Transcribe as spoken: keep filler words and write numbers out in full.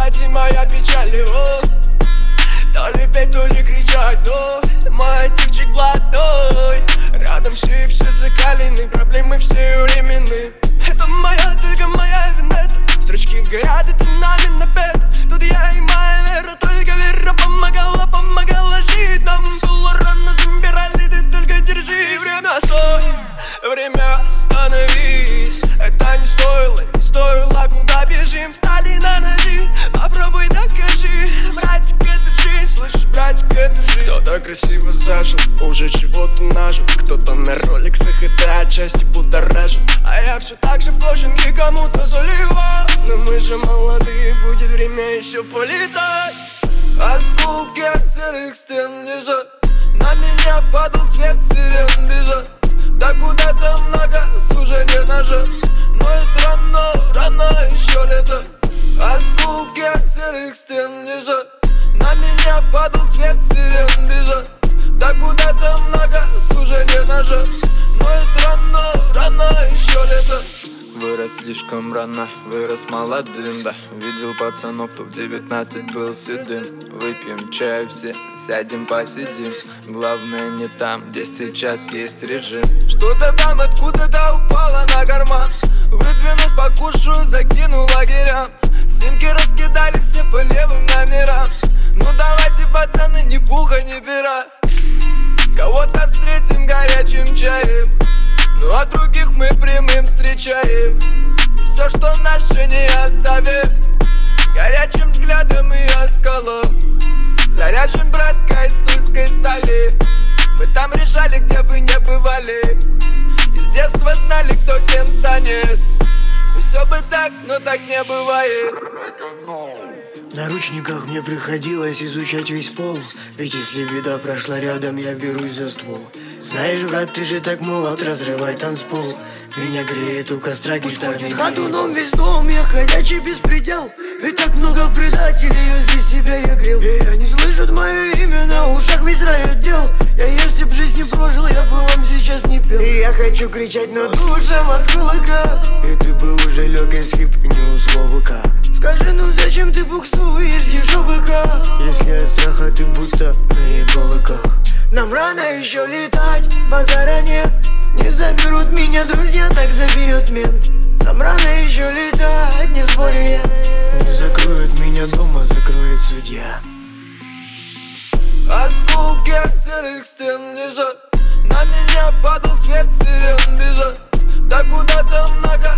и моя печаль, о. То ли петь, то ли кричать, но мой активчик блатной. Рядом все и все закалены, проблемы все временные. Это моя, только моя вина. Строчки горят, это нами на бед. Тут я и моя вера, только вера помогала, помогала жить. Нам было рано, забирали, ты только держи. Время, стой, время остановись. Это не стоило, не стоило, куда бежим. Встали на ножи, попробуй докажи. Братик, это жизнь, слышишь, братик, это жизнь. Кто-то красиво зажил, уже чего-то нажил. Кто-то на роликсах это отчасти будоражит. А я все так же в кожанке кому-то заливаю. Но мы же молодые, будет время еще полетать. Осколки от серых стен лежат. На меня падал свет, сирен бежат. Да куда-то много сужения ножа. Но это рано, рано еще лето. Осколки от серых стен лежат. На меня падал свет, сирен бежат. Да куда-то много сужения ножа. Но это рано, рано еще лето. Вырос слишком рано, вырос молодым, да. Видел пацанов, кто в девятнадцать был седым. Выпьем чай все, сядем посидим. Главное не там, где сейчас есть режим. Что-то там откуда-то упало на карман. Выдвинусь, покушаю, закину лагерям. Симки раскидали все по левым номерам. Ну давайте, пацаны, ни пуха, ни пера. Кого-то встретим горячим чаем. Ну а других мы прямым встречаем. И все, что наше, не оставим. Горячим взглядом и оскалом. Заряжен, братка, из тульской стали. Мы там решали, где вы не бывали. И с детства знали, кто кем станет. И все бы так, но так не бывает. В наручниках мне приходилось изучать весь пол. Ведь если беда прошла рядом, я берусь за ствол. Знаешь, брат, ты же так молод, разрывай танцпол. Меня греет у костра гитарный. Ходуном весь дом, я ходячий беспредел. Ведь так много предателей, возле себя я грел. И они слышат мое имя, на ушах весь рай отдел. Я если б жизнь не прожил, я бы вам сейчас не пел. И я хочу кричать, но душа в осколках. И ты бы уже лег, если б не условка. Скажи, ну зачем ты буксуешь дешевыка? Если от страха ты будто на иголках. Нам рано еще летать, базара нет. Не заберут меня друзья, так заберет мент. Нам рано еще летать, не спорю я. Не закроют меня дома, закроет судья. Осколки от серых стен лежат. На меня падал свет, сирен бежат. Да куда-то много